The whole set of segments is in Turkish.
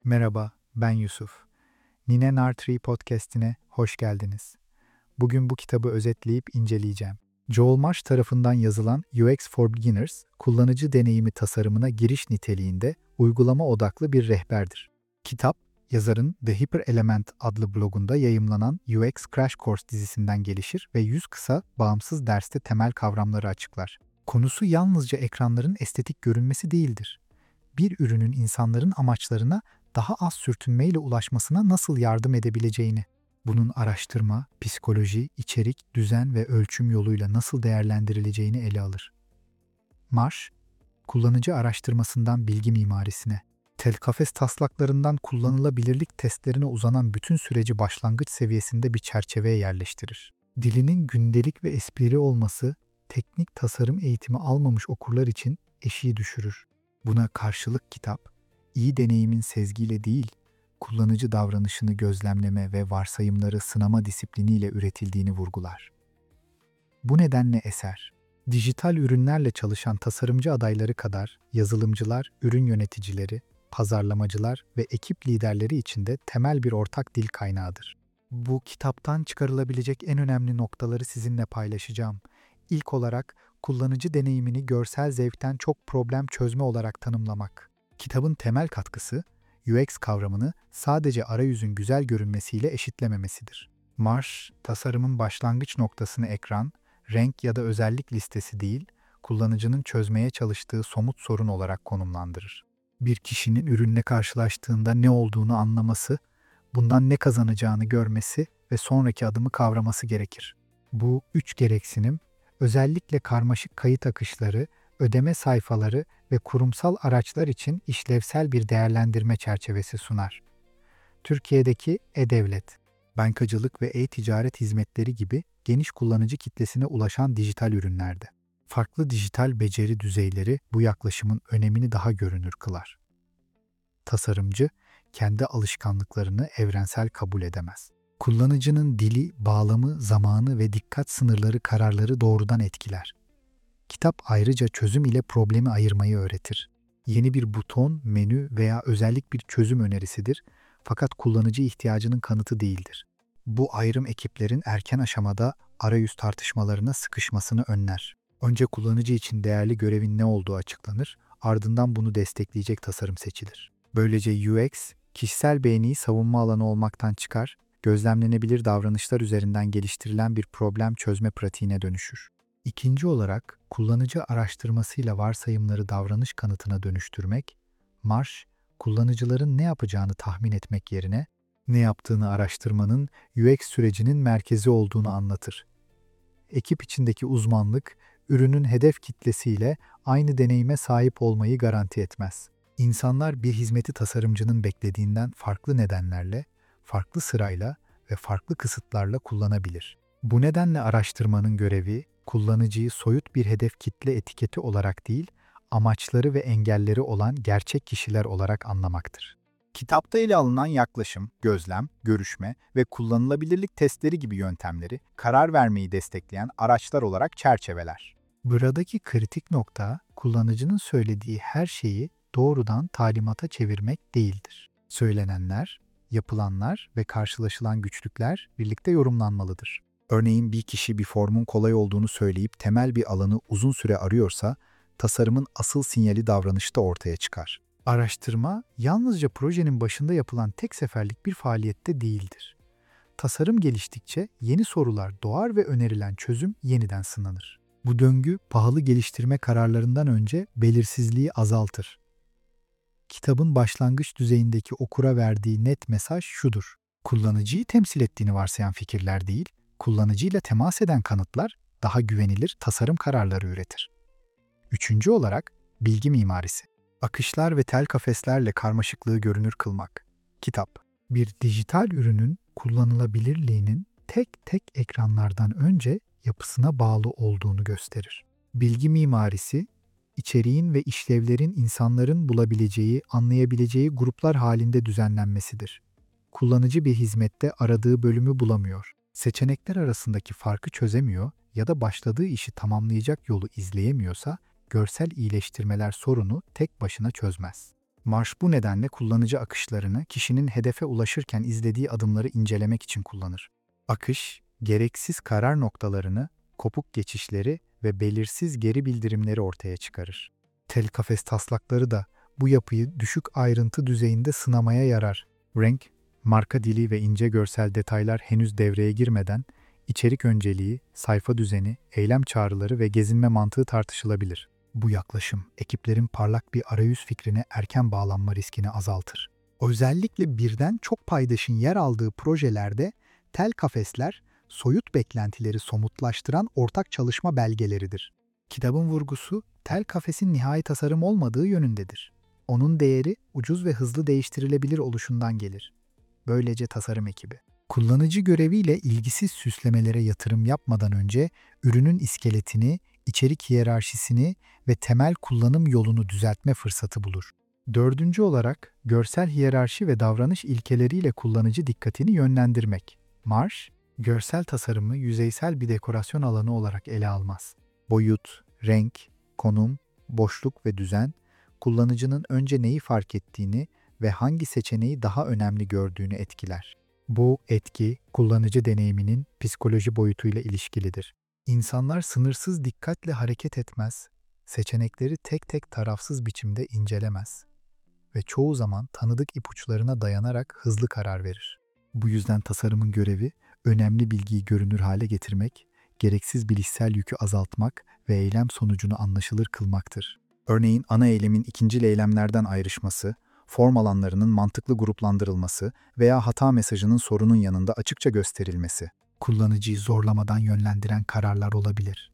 Merhaba, ben Yusuf. Nine Nartree podcast'ine hoş geldiniz. Bugün bu kitabı özetleyip inceleyeceğim. Joel Marsh tarafından yazılan UX for Beginners, kullanıcı deneyimi tasarımına giriş niteliğinde uygulama odaklı bir rehberdir. Kitap, yazarın The Hyper Element adlı blogunda yayımlanan UX Crash Course dizisinden gelişir ve 100 kısa, bağımsız derste temel kavramları açıklar. Konusu yalnızca ekranların estetik görünmesi değildir. Bir ürünün insanların amaçlarına daha az sürtünmeyle ulaşmasına nasıl yardım edebileceğini, bunun araştırma, psikoloji, içerik, düzen ve ölçüm yoluyla nasıl değerlendirileceğini ele alır. Marsh, kullanıcı araştırmasından bilgi mimarisine, tel kafes taslaklarından kullanılabilirlik testlerine uzanan bütün süreci başlangıç seviyesinde bir çerçeveye yerleştirir. Dilinin gündelik ve esprili olması, teknik tasarım eğitimi almamış okurlar için eşiği düşürür. Buna karşılık kitap, iyi deneyimin sezgiyle değil, kullanıcı davranışını gözlemleme ve varsayımları sınama disipliniyle üretildiğini vurgular. Bu nedenle eser, dijital ürünlerle çalışan tasarımcı adayları kadar yazılımcılar, ürün yöneticileri, pazarlamacılar ve ekip liderleri için de temel bir ortak dil kaynağıdır. Bu kitaptan çıkarılabilecek en önemli noktaları sizinle paylaşacağım. İlk olarak kullanıcı deneyimini görsel zevkten çok problem çözme olarak tanımlamak. Kitabın temel katkısı, UX kavramını sadece arayüzün güzel görünmesiyle eşitlememesidir. Marsh, tasarımın başlangıç noktasını ekran, renk ya da özellik listesi değil, kullanıcının çözmeye çalıştığı somut sorun olarak konumlandırır. Bir kişinin ürünle karşılaştığında ne olduğunu anlaması, bundan ne kazanacağını görmesi ve sonraki adımı kavraması gerekir. Bu üç gereksinim, özellikle karmaşık kayıt akışları, ödeme sayfaları ve kurumsal araçlar için işlevsel bir değerlendirme çerçevesi sunar. Türkiye'deki e-devlet, bankacılık ve e-ticaret hizmetleri gibi geniş kullanıcı kitlesine ulaşan dijital ürünlerde. Farklı dijital beceri düzeyleri bu yaklaşımın önemini daha görünür kılar. Tasarımcı, kendi alışkanlıklarını evrensel kabul edemez. Kullanıcının dili, bağlamı, zamanı ve dikkat sınırları kararları doğrudan etkiler. Kitap ayrıca çözüm ile problemi ayırmayı öğretir. Yeni bir buton, menü veya özellik bir çözüm önerisidir, fakat kullanıcı ihtiyacının kanıtı değildir. Bu ayrım ekiplerin erken aşamada arayüz tartışmalarına sıkışmasını önler. Önce kullanıcı için değerli görevin ne olduğu açıklanır, ardından bunu destekleyecek tasarım seçilir. Böylece UX, kişisel beğeniyi savunma alanı olmaktan çıkar, gözlemlenebilir davranışlar üzerinden geliştirilen bir problem çözme pratiğine dönüşür. İkinci olarak, kullanıcı araştırmasıyla varsayımları davranış kanıtına dönüştürmek, Marsh, kullanıcıların ne yapacağını tahmin etmek yerine, ne yaptığını araştırmanın UX sürecinin merkezi olduğunu anlatır. Ekip içindeki uzmanlık, ürünün hedef kitlesiyle aynı deneyime sahip olmayı garanti etmez. İnsanlar bir hizmeti tasarımcının beklediğinden farklı nedenlerle, farklı sırayla ve farklı kısıtlarla kullanabilir. Bu nedenle araştırmanın görevi, kullanıcıyı soyut bir hedef kitle etiketi olarak değil, amaçları ve engelleri olan gerçek kişiler olarak anlamaktır. Kitapta ele alınan yaklaşım, gözlem, görüşme ve kullanılabilirlik testleri gibi yöntemleri karar vermeyi destekleyen araçlar olarak çerçeveler. Buradaki kritik nokta, kullanıcının söylediği her şeyi doğrudan talimata çevirmek değildir. Söylenenler, yapılanlar ve karşılaşılan güçlükler birlikte yorumlanmalıdır. Örneğin bir kişi bir formun kolay olduğunu söyleyip temel bir alanı uzun süre arıyorsa, tasarımın asıl sinyali davranışta ortaya çıkar. Araştırma, yalnızca projenin başında yapılan tek seferlik bir faaliyette değildir. Tasarım geliştikçe yeni sorular doğar ve önerilen çözüm yeniden sınanır. Bu döngü, pahalı geliştirme kararlarından önce belirsizliği azaltır. Kitabın başlangıç düzeyindeki okura verdiği net mesaj şudur: kullanıcıyı temsil ettiğini varsayan fikirler değil, kullanıcıyla temas eden kanıtlar daha güvenilir tasarım kararları üretir. Üçüncü olarak, bilgi mimarisi. Akışlar ve tel kafeslerle karmaşıklığı görünür kılmak. Kitap, bir dijital ürünün kullanılabilirliğinin tek tek ekranlardan önce yapısına bağlı olduğunu gösterir. Bilgi mimarisi, içeriğin ve işlevlerin insanların bulabileceği, anlayabileceği gruplar halinde düzenlenmesidir. Kullanıcı bir hizmette aradığı bölümü bulamıyor, seçenekler arasındaki farkı çözemiyor ya da başladığı işi tamamlayacak yolu izleyemiyorsa, görsel iyileştirmeler sorunu tek başına çözmez. Marsh bu nedenle kullanıcı akışlarını kişinin hedefe ulaşırken izlediği adımları incelemek için kullanır. Akış, gereksiz karar noktalarını, kopuk geçişleri ve belirsiz geri bildirimleri ortaya çıkarır. Tel kafes taslakları da bu yapıyı düşük ayrıntı düzeyinde sınamaya yarar. Renk, marka dili ve ince görsel detaylar henüz devreye girmeden, içerik önceliği, sayfa düzeni, eylem çağrıları ve gezinme mantığı tartışılabilir. Bu yaklaşım, ekiplerin parlak bir arayüz fikrine erken bağlanma riskini azaltır. Özellikle birden çok paydaşın yer aldığı projelerde tel kafesler, soyut beklentileri somutlaştıran ortak çalışma belgeleridir. Kitabın vurgusu, tel kafesin nihai tasarım olmadığı yönündedir. Onun değeri, ucuz ve hızlı değiştirilebilir oluşundan gelir. Böylece tasarım ekibi, kullanıcı göreviyle ilgisiz süslemelere yatırım yapmadan önce ürünün iskeletini, içerik hiyerarşisini ve temel kullanım yolunu düzeltme fırsatı bulur. Dördüncü olarak, görsel hiyerarşi ve davranış ilkeleriyle kullanıcı dikkatini yönlendirmek. Marsh, görsel tasarımı yüzeysel bir dekorasyon alanı olarak ele almaz. Boyut, renk, konum, boşluk ve düzen, kullanıcının önce neyi fark ettiğini ve hangi seçeneği daha önemli gördüğünü etkiler. Bu etki, kullanıcı deneyiminin psikoloji boyutuyla ilişkilidir. İnsanlar sınırsız dikkatle hareket etmez, seçenekleri tek tek tarafsız biçimde incelemez ve çoğu zaman tanıdık ipuçlarına dayanarak hızlı karar verir. Bu yüzden tasarımın görevi, önemli bilgiyi görünür hale getirmek, gereksiz bilişsel yükü azaltmak ve eylem sonucunu anlaşılır kılmaktır. Örneğin ana eylemin ikincil eylemlerden ayrışması, form alanlarının mantıklı gruplandırılması veya hata mesajının sorunun yanında açıkça gösterilmesi, kullanıcıyı zorlamadan yönlendiren kararlar olabilir.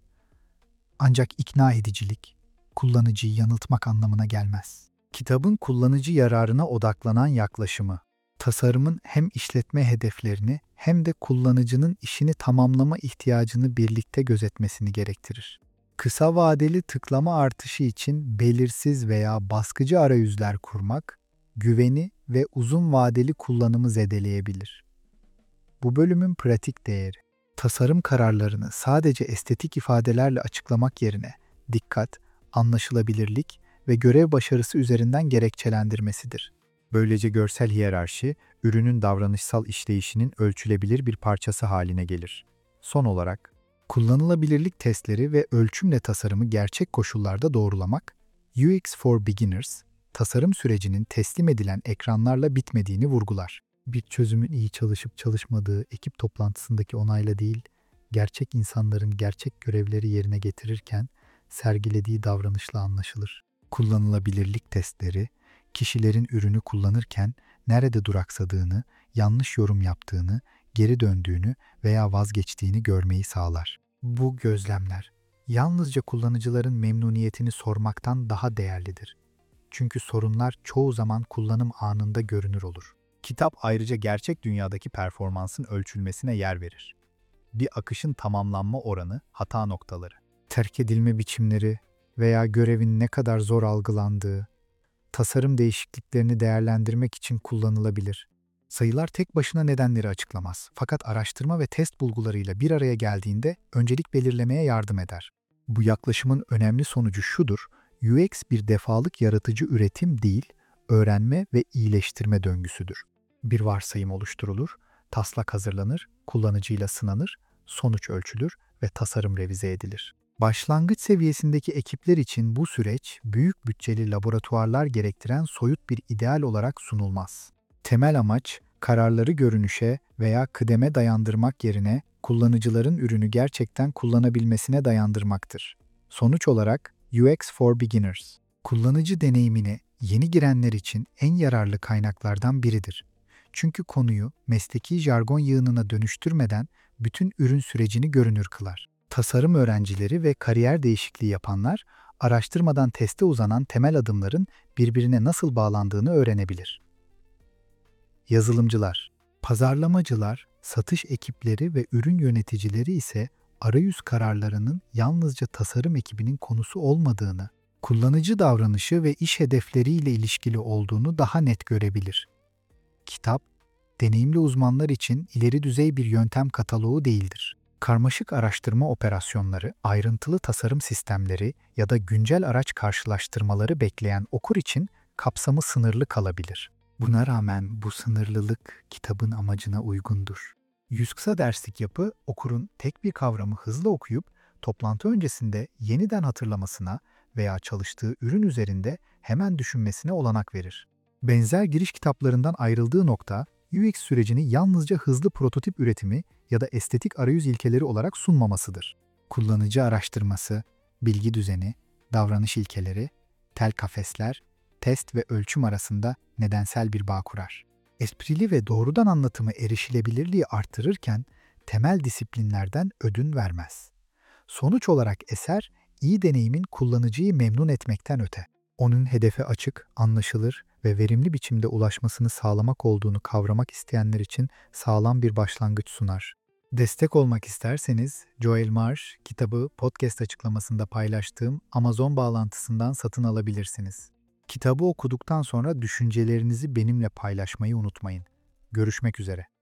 Ancak ikna edicilik, kullanıcıyı yanıltmak anlamına gelmez. Kitabın kullanıcı yararına odaklanan yaklaşımı, tasarımın hem işletme hedeflerini hem de kullanıcının işini tamamlama ihtiyacını birlikte gözetmesini gerektirir. Kısa vadeli tıklama artışı için belirsiz veya baskıcı arayüzler kurmak, güveni ve uzun vadeli kullanımı zedeleyebilir. Bu bölümün pratik değeri, tasarım kararlarını sadece estetik ifadelerle açıklamak yerine dikkat, anlaşılabilirlik ve görev başarısı üzerinden gerekçelendirmesidir. Böylece görsel hiyerarşi, ürünün davranışsal işleyişinin ölçülebilir bir parçası haline gelir. Son olarak, kullanılabilirlik testleri ve ölçümle tasarımı gerçek koşullarda doğrulamak, UX for Beginners, tasarım sürecinin teslim edilen ekranlarla bitmediğini vurgular. Bir çözümün iyi çalışıp çalışmadığı ekip toplantısındaki onayla değil, gerçek insanların gerçek görevleri yerine getirirken sergilediği davranışla anlaşılır. Kullanılabilirlik testleri, kişilerin ürünü kullanırken nerede duraksadığını, yanlış yorum yaptığını, geri döndüğünü veya vazgeçtiğini görmeyi sağlar. Bu gözlemler, yalnızca kullanıcıların memnuniyetini sormaktan daha değerlidir. Çünkü sorunlar çoğu zaman kullanım anında görünür olur. Kitap ayrıca gerçek dünyadaki performansın ölçülmesine yer verir. Bir akışın tamamlanma oranı, hata noktaları, terk edilme biçimleri veya görevin ne kadar zor algılandığı, tasarım değişikliklerini değerlendirmek için kullanılabilir. Sayılar tek başına nedenleri açıklamaz. Fakat araştırma ve test bulgularıyla bir araya geldiğinde öncelik belirlemeye yardım eder. Bu yaklaşımın önemli sonucu şudur: UX bir defalık yaratıcı üretim değil, öğrenme ve iyileştirme döngüsüdür. Bir varsayım oluşturulur, taslak hazırlanır, kullanıcıyla sınanır, sonuç ölçülür ve tasarım revize edilir. Başlangıç seviyesindeki ekipler için bu süreç, büyük bütçeli laboratuvarlar gerektiren soyut bir ideal olarak sunulmaz. Temel amaç, kararları görünüşe veya kıdeme dayandırmak yerine kullanıcıların ürünü gerçekten kullanabilmesine dayandırmaktır. Sonuç olarak UX for Beginners, kullanıcı deneyimine yeni girenler için en yararlı kaynaklardan biridir. Çünkü konuyu mesleki jargon yığınına dönüştürmeden bütün ürün sürecini görünür kılar. Tasarım öğrencileri ve kariyer değişikliği yapanlar, araştırmadan teste uzanan temel adımların birbirine nasıl bağlandığını öğrenebilir. Yazılımcılar, pazarlamacılar, satış ekipleri ve ürün yöneticileri ise arayüz kararlarının yalnızca tasarım ekibinin konusu olmadığını, kullanıcı davranışı ve iş hedefleriyle ilişkili olduğunu daha net görebilir. Kitap, deneyimli uzmanlar için ileri düzey bir yöntem kataloğu değildir. Karmaşık araştırma operasyonları, ayrıntılı tasarım sistemleri ya da güncel araç karşılaştırmaları bekleyen okur için kapsamı sınırlı kalabilir. Buna rağmen bu sınırlılık kitabın amacına uygundur. Yüz kısa derslik yapı, okurun tek bir kavramı hızlı okuyup toplantı öncesinde yeniden hatırlamasına veya çalıştığı ürün üzerinde hemen düşünmesine olanak verir. Benzer giriş kitaplarından ayrıldığı nokta, UX sürecini yalnızca hızlı prototip üretimi ya da estetik arayüz ilkeleri olarak sunmamasıdır. Kullanıcı araştırması, bilgi düzeni, davranış ilkeleri, tel kafesler, test ve ölçüm arasında nedensel bir bağ kurar. Esprili ve doğrudan anlatımı erişilebilirliği artırırken temel disiplinlerden ödün vermez. Sonuç olarak eser, iyi deneyimin kullanıcıyı memnun etmekten öte, onun hedefe açık, anlaşılır ve verimli biçimde ulaşmasını sağlamak olduğunu kavramak isteyenler için sağlam bir başlangıç sunar. Destek olmak isterseniz, Joel Marsh kitabı podcast açıklamasında paylaştığım Amazon bağlantısından satın alabilirsiniz. Kitabı okuduktan sonra düşüncelerinizi benimle paylaşmayı unutmayın. Görüşmek üzere.